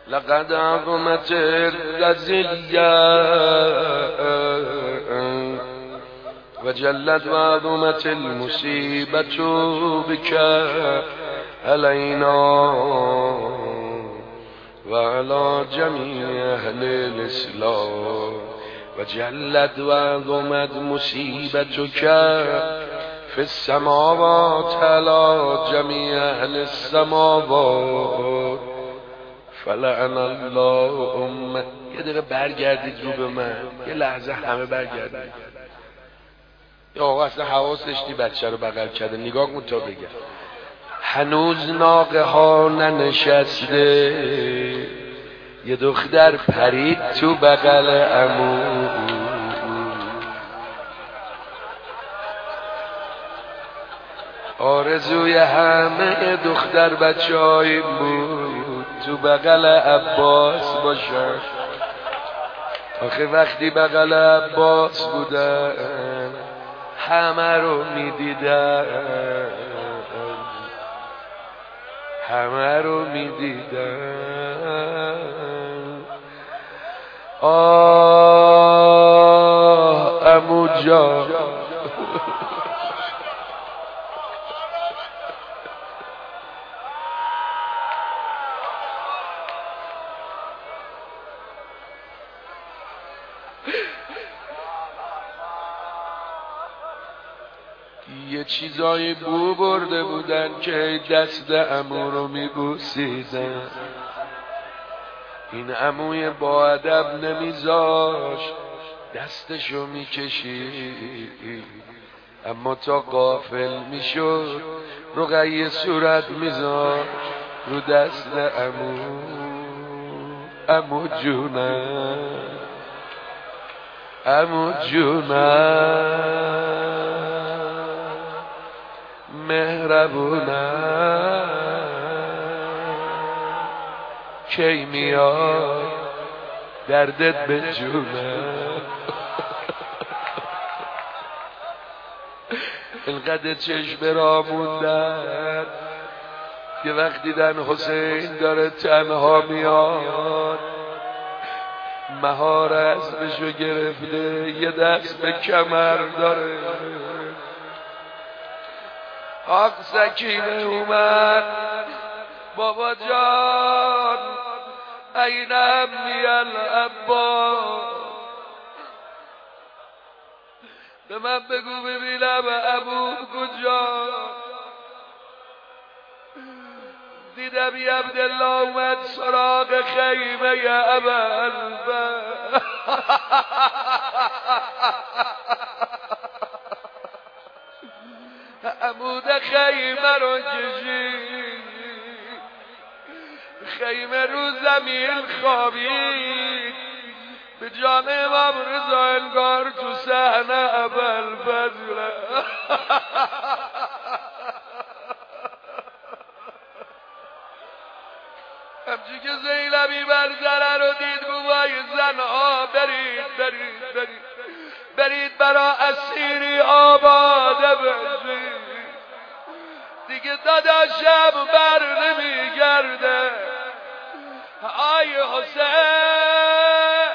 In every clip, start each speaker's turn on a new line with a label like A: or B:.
A: لقد عظمت الرزية وجلت وعظمت المصيبة بك علينا وعلى جميع أهل الإسلام وجلت وعظمت مصيبتك في السماوات على جميع أهل السماوات فلعن اللهم. یه دقیقه برگردید رو به من، یه لحظه همه برگردید. یا آقا اصلا حواسش نی بچه رو بغل کرده، نگاه کن تا بگم. هنوز ناقه ها ننشسته، یه دختر پرید تو بغل عمو. آرزوی همه دختر بچه های بود تو بغل عباس باشن. آخه وقتی بغل عباس بودن همه رو میدیدن، همه رو میدیدن. آه عمو جان یه چیزای بو برده بودن که دست عمو رو میبوسیدن. این عموی با ادب نمیذاشت دستشو میکشید، اما تا غافل میشد رقیه صورت میذاشت رو دست عمو. عمو جونم، عمو جونم، مهربونم، کی میاد دردت به جونم. اینقدر چشم را موندن که وقت دیدن حسین داره تنها میاد، مهار اسبشو گرفته، یه دست به کمر داره. آق سکینه اومد، بابا جان این عمی العباس، به من بگو ببینم ابو کجا. دیدم یه عبدالله اومد سراغ خیمه ابوالفضل. عمود خیمه رو کشید، خیمه رو زمین خوابید، به جان امام رضا انگار تو صحنه ابوالفضل. همچی که زینبی منظره رو دید گوای زنها برید برید برید برید برا اسیری آباده بشید، دیگه داداشم بر نمیگرده. آی حسین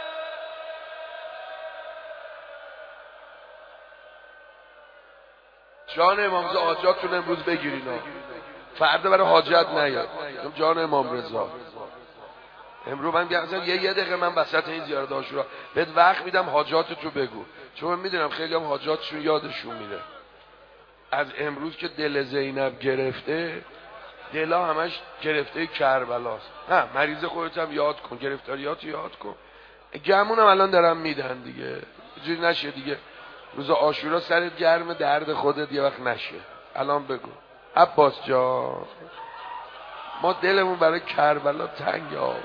A: جان امام حاجاتون امروز بگیرین، فردا برای حاجت نیاد. جان امام رضا امروز من گفتم یه دقیقه من وسط این زیارت عاشورا بهت وقت میدم حاجاتتو بگو، چون من میدونم خیلی هم حاجاتشون یادشون میره. از امروز که دل زینب گرفته، دلا همش گرفته کربلاست. نه مریض خودت هم یاد کن، گرفتاریات یاد کن. گمون هم الان دارم میدن دیگه، اینجوری نشه دیگه روز عاشورا سرت گرم درد خودت یه وقت نشه. الان بگو عباس جان ما دلمون برای کربلا تنگ آقا،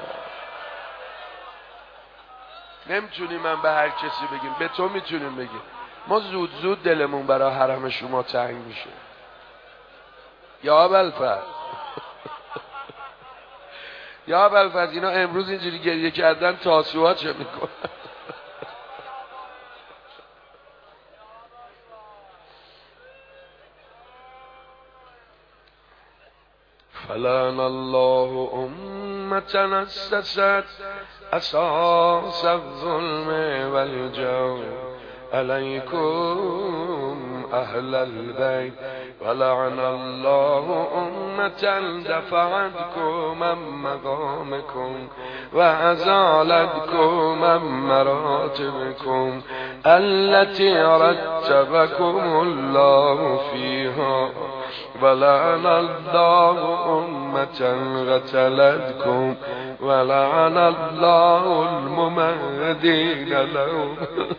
A: نمیتونیم من به هر کسی بگیم، به تو میتونیم بگیم. ما زود زود دلمون برای حرم شما تنگ میشه. یا ابوالفضل یا ابوالفضل اینا امروز اینجوری گریه کردن تاسوعا چه میکنن؟ فلعن الله أمة أسست أساس الظلم والجور عليكم أهل البيت ولعن الله أمة دفعتكم عن مقامكم وأزالتكم عن مراتبكم التي رتبكم الله فيها ولعن الله أمة قتلتكم ولعن الله الممهدين لهم.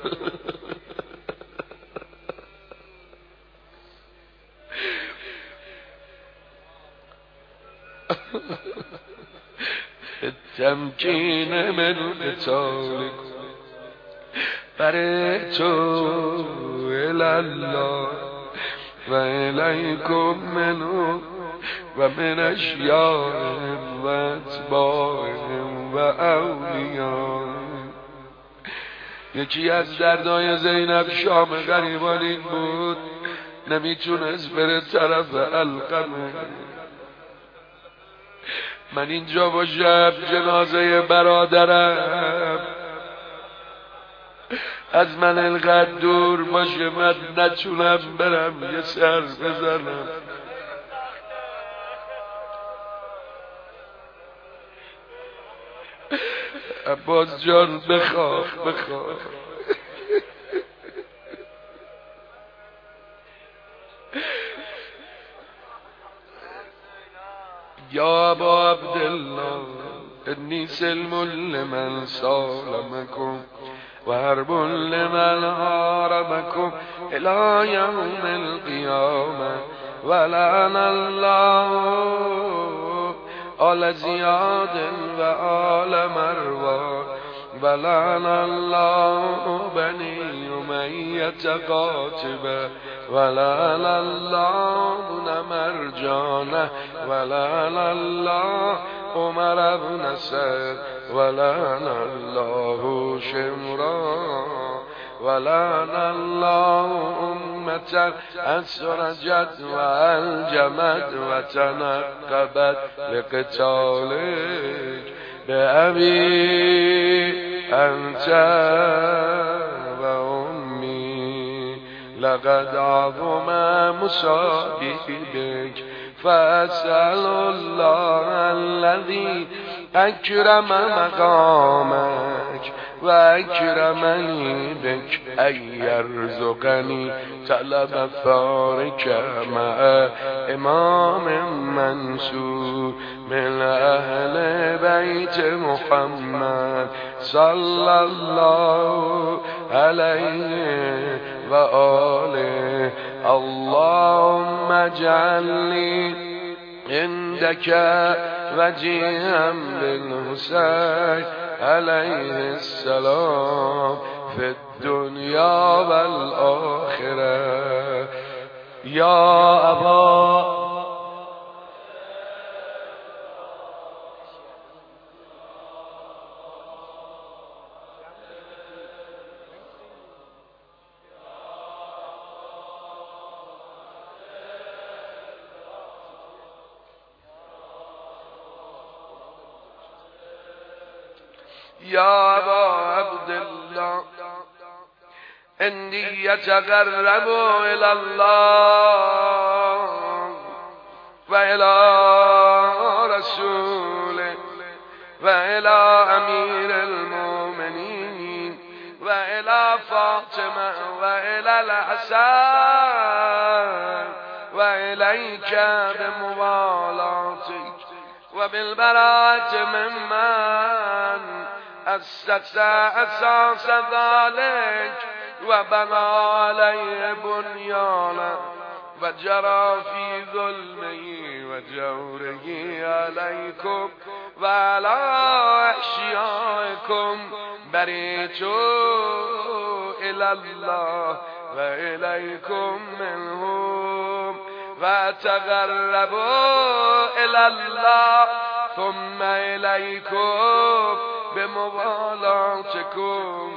A: التمكين من قتالكم بريتوا إلى الله وإليكم منه ومن أشياءهم وأتباعهم وأوليائهم. یکی از دردای زینب شام غریبان این بود نمیتونست بره طرف القمه. من اینجا باشم جنازه برادرم از من اینقدر دور باشه من نتونم برم یه سر بزنم. عباس جان بخواه یا ابا عبدالله انی سلم لمن سالمکم و حرب لمن حاربکم الی یوم القیامه ولعن الله آل زیاد و آل مروان ولعن الله بنی امیة قاتبه ولعن الله بن مرجانه ولعن الله عمر بن سعد ولعن الله شمرا ولعن الله أمة أسرجت وألجمت وتنقبت لقتالك بأبي أنت وأمي لقد عظم مصابك فأسأل الله الذي أكرم مقامك وأكرمني بك أن يرزقني طلب ثارك مع إمام منصور من أهل بيت محمد صلى الله عليه وآله. اللهم اجعل لي عندك وجيها بالحسين عليه السلام في الدنيا والآخرة. يا أبا يا أبا عبد الله إني يتقرب إلى الله وإلى رسوله وإلى أمير المؤمنين وإلى فاطمة وإلى الحسن وإليك بموالاتك وبالبراءة ممن أسس أساس ذلك وبنى عليه بنيانا وجرى في ظلمه وجوره عليكم وعلى أحشائكم بريت إلى الله وإليكم منهم وتقربوا إلى الله ثم إليكم بموالاتكم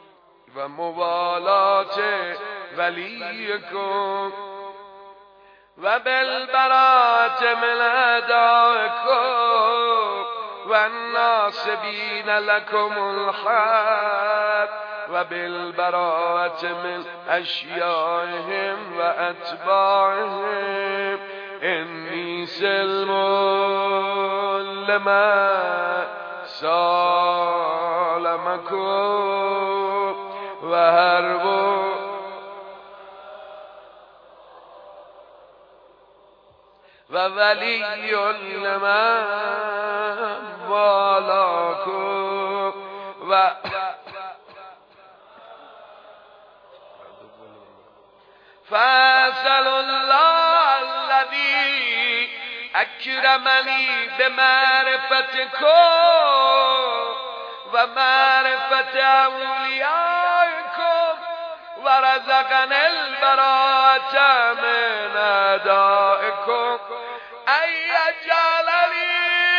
A: وموالات وليكم و بالبرات من ادائکم و الناصبین لکم الحق و بالبرات من اشیائهم و اتباعهم انی سلم لمن سالمکم و حرب و ولی لمن والاکم و فاسأل الله الذي اکرمنی بمعرفتکم و معرفت اولیائکم و رزقنی البراءة من اعدائکم ان یجعلنی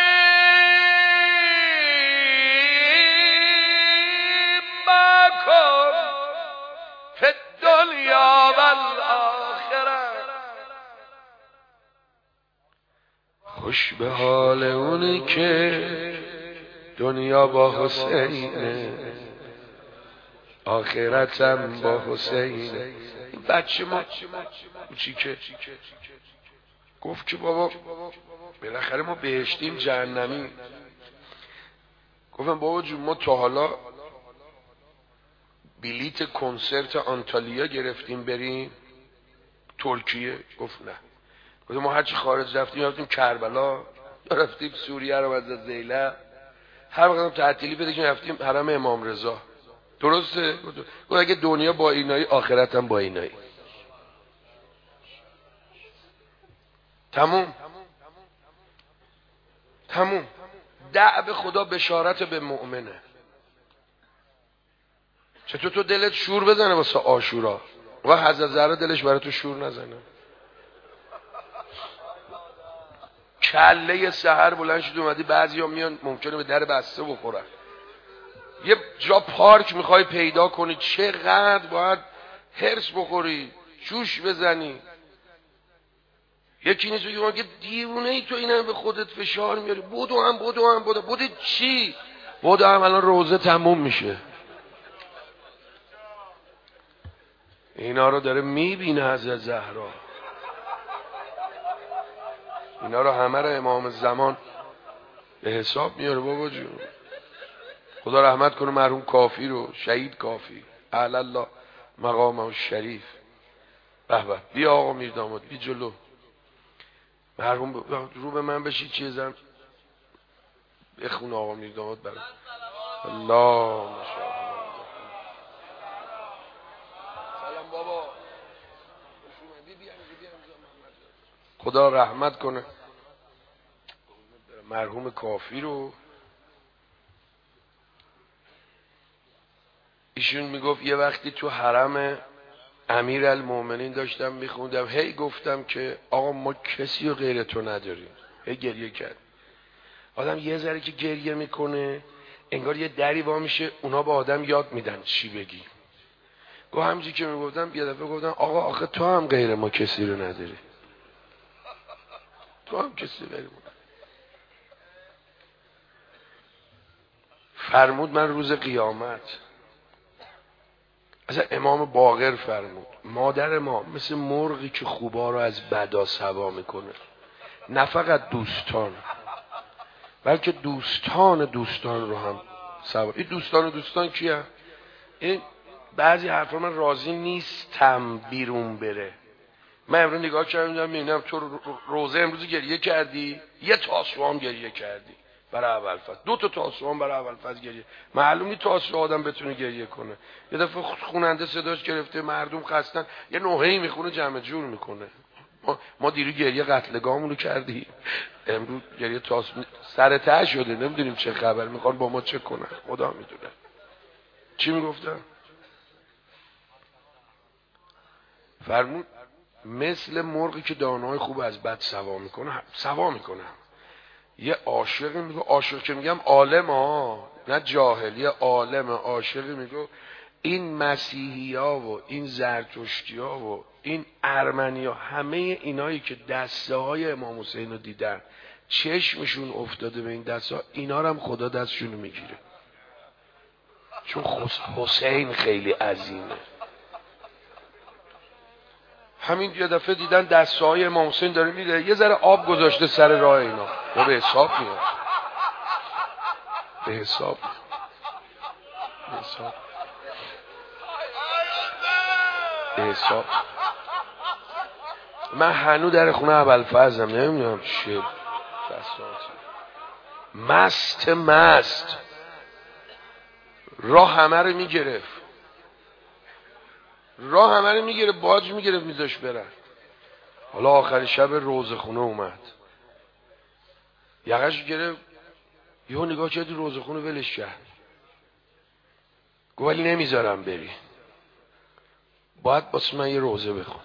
A: معکم فی الدنیا والآخرة. خوش به حال اونی که دنیا با حسینه آخرتم با حسینه. این بچه ما کوچیکه گفت که بابا بالاخره ما بهشتیم جهنمی. گفتم بابا جون ما تا حالا بلیت کنسرت آنتالیا گرفتیم بریم ترکیه؟ گفت نه. گفتم ما هرچی خارج رفتیم کربلا، رفتیم سوریه رو از زیلب، هر وقت تعطیلی بده که رفتیم حرم امام رضا. درسته؟ گفت اگه دنیا با اینایی آخرت هم با اینایی. تموم. دعو خدا بشارت به مؤمنه. چطور تو دلت شور بزنه واسه عاشورا و حضرت زهرا دلش برای تو شور نزنه؟ کله سحر بلند شد اومدی، بعضیا میان ممکنه به در بسته بخورن. یه جا پارک میخوای پیدا کنی، چقدر باید هرس بخوری، جوش بزنی. یکی نیست بگه که دیوونه ای تو اینم به خودت فشار میاری، بدو چی؟ بدو هم الان روزه تموم میشه. اینا رو داره میبینه حضرت زهرا، اینا رو همه رو امام زمان به حساب میاره. بابا جون خدا رحمت کنه مرحوم کافی رو، شهید کافی اعلی الله مقامه شریف. به به، بیا آقا میر داماد بی جلو، مرحوم رو به من بشید چیزم بخون آقا میر داماد برام. الله ماشاءالله. سلام بابا، خدا رحمت کنه مرحوم کافی رو. ایشون میگفت یه وقتی تو حرم امیرالمومنین داشتم میخوندم، هی گفتم که آقا ما کسی رو غیر تو نداریم. هی گریه کرد. آدم یه ذره که گریه میکنه انگار یه دری وا میشه، اونا به آدم یاد میدن چی بگی. گفت همچی که میگفتم یه دفعه گفتم آقا آخه تو هم غیر ما کسی رو نداری، تو هم کسی غیر ما. فرمود من روز قیامت، اصلا امام باقر فرمود مادر ما مثل مرغی که خوبا رو از بدا سوا میکنه، نه فقط دوستان بلکه دوستان رو هم سوا. این دوستان کیه؟ این بعضی حرفا من راضی نیستم بیرون بره. من امروز نگاه کردم میبینم تو روزه امروز گریه کردی، یه تاسوعا هم گریه کردی برای اول فصل، 2 تا تاسوعا هم برای اول فصل گریه. معلوم نیست تاسوعا آدم بتونه گریه کنه. یه دفعه خوننده صداش گرفته، مردم خستن، یه نوحه‌ای میخونه جمع جور میکنه. ما دیرو گریه قتلگاهمون رو کردیم، امروز گریه سر ته شده، نمیدونیم چه خبر، میخوان با ما چه کنن، خدا میدونه. چی میگفتم؟ فرمود مثل مرغی که دانه‌های خوب از بد سوا میکنه. یه عاشقی میگه، عاشق که میگم عالم ها نه جاهل، یه عالم عاشقی میگه این مسیحی ها و این زرتشتی ها و این ارمنی ها همه اینایی که دسته های امام حسین رو دیدن چشمشون افتاده به این دسته ها، اینا رو هم خدا دستشون رو میگیره، چون حسین خیلی عظیمه. همین یه دفعه دیدن دسته های امام حسین داره میره، یه ذره آب گذاشته سر راه اینا، یا به حساب میاد، به حساب من هنو در خونه ابوالفضلم، نمیدونم چه بساطی، مست راه همه رو میگرفت، باج میگرفت میذاش برن. حالا آخر شب روزه خونه اومد، یقش گرفت، یهو نگاه کرد روزه خونه ولش کرد، گفت ولی نمیذارم بری، باید واسه من یه روزه بخون.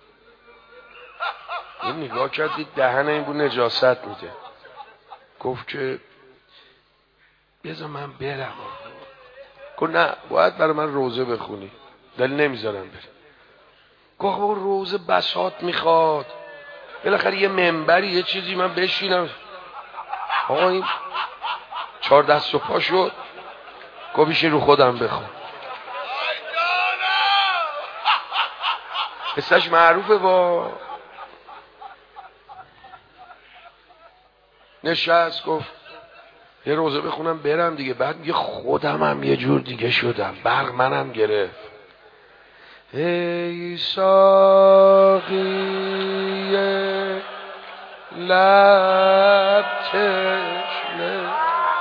A: این نگاه کرد دید دهن این بود نجاست میده، گفت که بذار من برم. گفت نه باید برای من روزه بخونی، دلیل نمیذارم بری. گفت روزه بساط میخواد، بالاخره یه منبری یه چیزی من بشینم. آقا این 4 دست و پا شد، گفت بیشین رو خودم بخون. قصهش معروفه، با نشست گفت یه روزه بخونم برم دیگه. بعد میگه خودم هم یه جور دیگه شدم، برق منم گرفت. ای ساقی لب تشنه،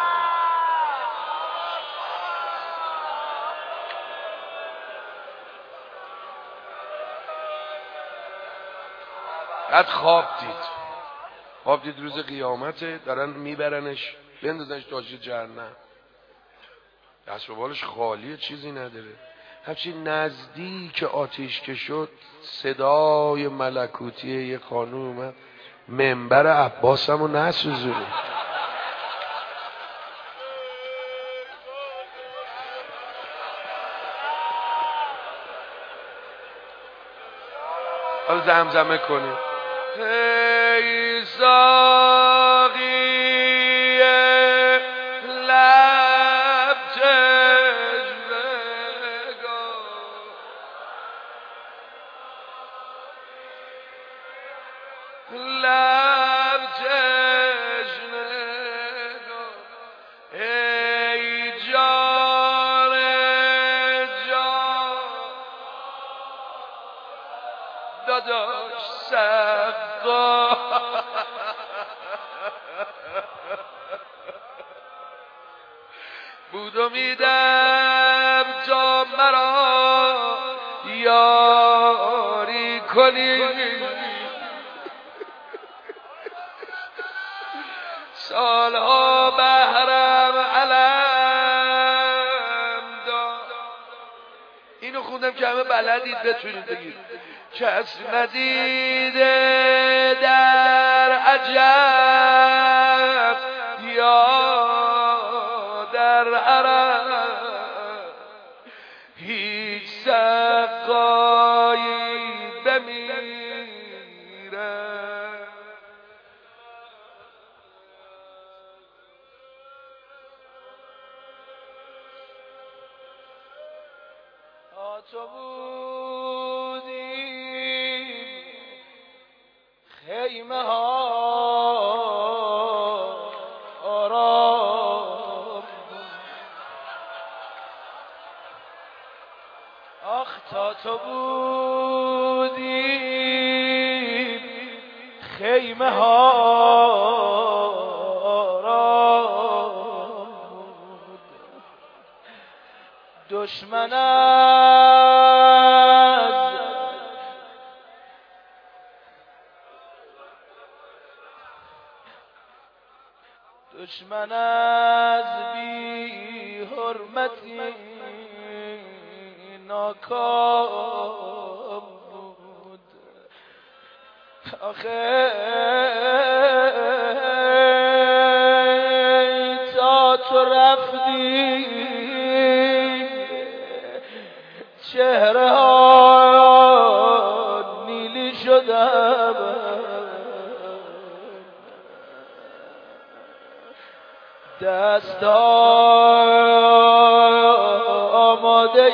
A: بعد خواب دید روز قیامته، دارن میبرنش بندازنش تاج جهنم، دست و بالش خالیه، چیزی نداره. همچین نزدیک آتیش که شد، صدای ملکوتی یه خانوم اومد، منبر عباسم رو نسوزونی. حالا زمزمه کنیم ای ساقی لب تشنگان، لب تشنگان، ای جان داداش سقا، بودو میدم تا مرا یاری کنی، سالها بهرم علم داد. اینو خوندم که همه بلدید بتونید بگید. کس ندیده در عجب یا در عرب، هیچ سقایی بمیره. تو بودی خیمه ها آرام، آخ تا تو بودی خیمه ها آرام، دشمن از بی حرمتی ناکام بود. آخه تا تو رفتی چهره ها
B: دست آماده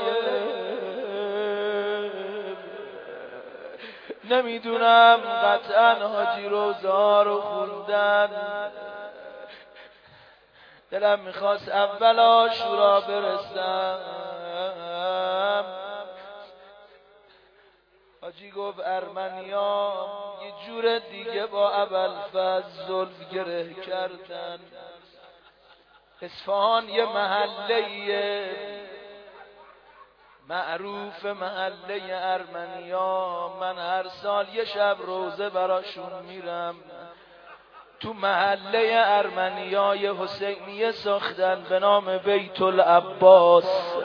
B: نمیدونم قطعا حاجی روزا رو خوندن. دلم میخواست اول عاشورا برسم. حاجی گفت ارمنیام یه جور دیگه با ابوالفضل زلف گره کردن. اصفهان یه محله معروف، محله ارمنیا. من هر سال یه شب روزه براشون میرم. تو محله ارمنیای حسینیه ساختن به نام بیت العباس.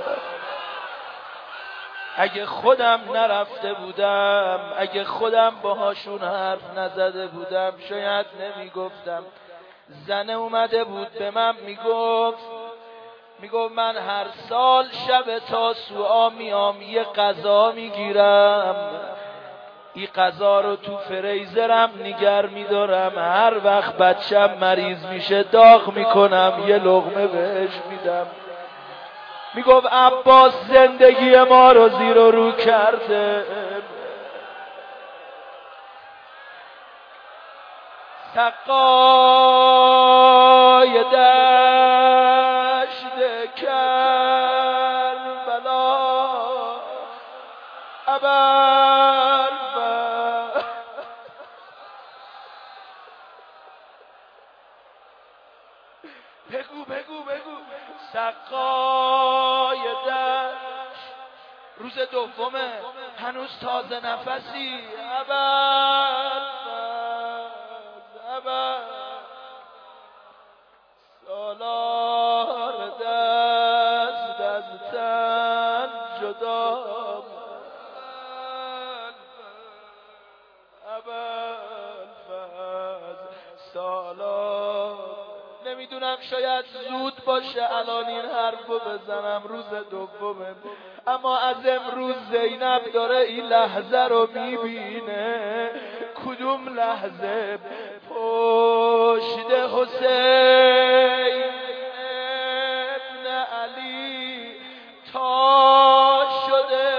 B: اگه خودم نرفته بودم، اگه خودم باهاشون حرف نزده بودم شاید نمیگفتم. زنه اومده بود به من میگفت من هر سال شب تاسوعا میام یه غذا میگیرم، این غذا رو تو فریزرم نگر میدارم، هر وقت بچم مریض میشه داغ میکنم یه لقمه بهش میدم. میگفت عباس زندگی ما رو زیر و رو کرده. سقای دشت کربلا ابوالفضل بگو سقای دشت روز دومه هنوز تازه نفسی سالار دست از تن جدا سالار. نمیدونم شاید زود باشه الان این حرفو بزنم، روز دومه، اما از امروز زینب داره این لحظه رو میبینه. کدوم لحظه؟ پشت حسین ابن علی تا شده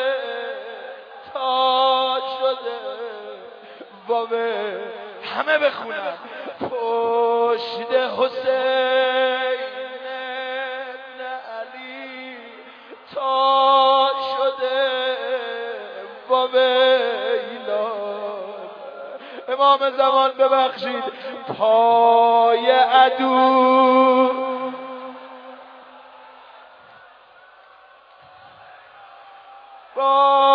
B: بابه همه بخونن. پشت حسین ابن علی تا شده بابه امام زمان ببخشید پای عدو با